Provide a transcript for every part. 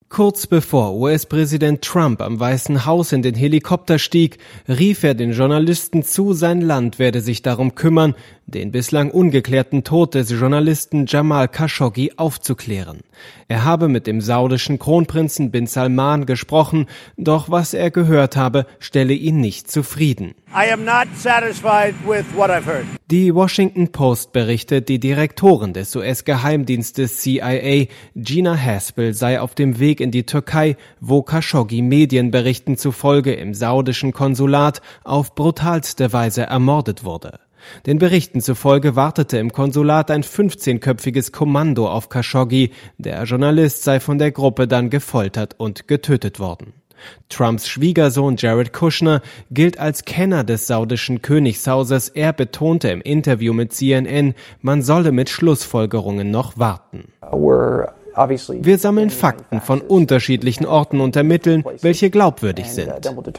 Kurz bevor US-Präsident Trump am Weißen Haus in den Helikopter stieg, rief er den Journalisten zu, sein Land werde sich darum kümmern, den bislang ungeklärten Tod des Journalisten Jamal Khashoggi aufzuklären. Er habe mit dem saudischen Kronprinzen Bin Salman gesprochen, doch was er gehört habe, stelle ihn nicht zufrieden. I am not satisfied with what I've heard. Die Washington Post berichtet, die Direktorin des US-Geheimdienstes CIA, Gina Haspel, sei auf dem Weg in die Türkei, wo Khashoggi Medienberichten zufolge im saudischen Konsulat auf brutalste Weise ermordet wurde. Den Berichten zufolge wartete im Konsulat ein 15-köpfiges Kommando auf Khashoggi. Der Journalist sei von der Gruppe dann gefoltert und getötet worden. Trumps Schwiegersohn Jared Kushner gilt als Kenner des saudischen Königshauses. Er betonte im Interview mit CNN, man solle mit Schlussfolgerungen noch warten. Wir sammeln Fakten von unterschiedlichen Orten und ermitteln, welche glaubwürdig sind.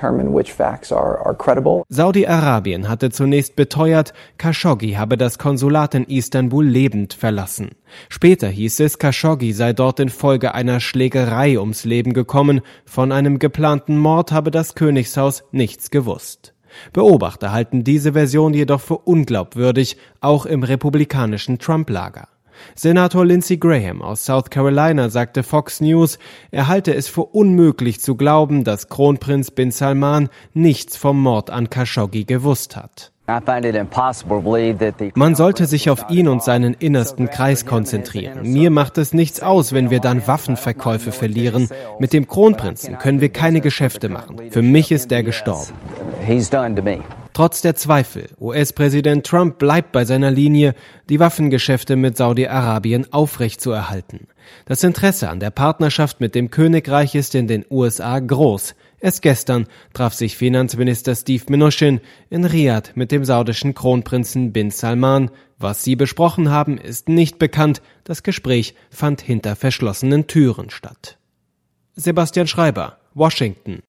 Saudi-Arabien hatte zunächst beteuert, Khashoggi habe das Konsulat in Istanbul lebend verlassen. Später hieß es, Khashoggi sei dort infolge einer Schlägerei ums Leben gekommen. Von einem geplanten Mord habe das Königshaus nichts gewusst. Beobachter halten diese Version jedoch für unglaubwürdig, auch im republikanischen Trump-Lager. Senator Lindsey Graham aus South Carolina sagte Fox News, er halte es für unmöglich zu glauben, dass Kronprinz Bin Salman nichts vom Mord an Khashoggi gewusst hat. Man sollte sich auf ihn und seinen innersten Kreis konzentrieren. Mir macht es nichts aus, wenn wir dann Waffenverkäufe verlieren. Mit dem Kronprinzen können wir keine Geschäfte machen. Für mich ist er gestorben. Trotz der Zweifel, US-Präsident Trump bleibt bei seiner Linie, die Waffengeschäfte mit Saudi-Arabien aufrechtzuerhalten. Das Interesse an der Partnerschaft mit dem Königreich ist in den USA groß. Erst gestern traf sich Finanzminister Steve Mnuchin in Riyadh mit dem saudischen Kronprinzen Bin Salman. Was sie besprochen haben, ist nicht bekannt. Das Gespräch fand hinter verschlossenen Türen statt. Sebastian Schreiber, Washington.